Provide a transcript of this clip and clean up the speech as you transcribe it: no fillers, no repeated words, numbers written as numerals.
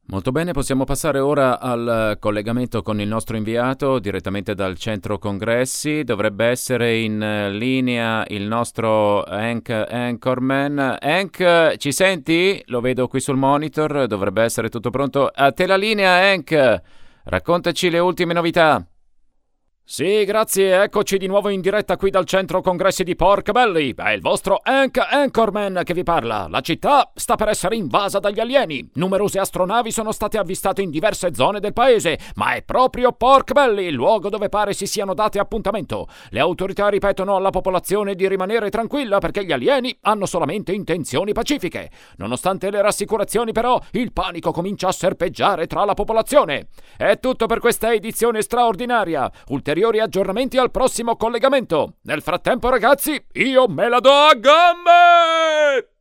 Molto bene, possiamo passare ora al collegamento con il nostro inviato direttamente dal centro congressi. Dovrebbe essere in linea il nostro Anchorman. Hank, ci senti? Lo vedo qui sul monitor, dovrebbe essere tutto pronto. A te la linea, Hank. Raccontaci le ultime novità. Sì, grazie, eccoci di nuovo in diretta qui dal centro congressi di Pork Belly. È il vostro Anchorman che vi parla. La città sta per essere invasa dagli alieni. Numerose astronavi sono state avvistate in diverse zone del paese, ma è proprio Pork Belly il luogo dove pare si siano date appuntamento. Le autorità ripetono alla popolazione di rimanere tranquilla perché gli alieni hanno solamente intenzioni pacifiche. Nonostante le rassicurazioni, però, il panico comincia a serpeggiare tra la popolazione. È tutto per questa edizione straordinaria. Ulteriori aggiornamenti al prossimo collegamento. Nel frattempo, ragazzi, io me la do a gambe!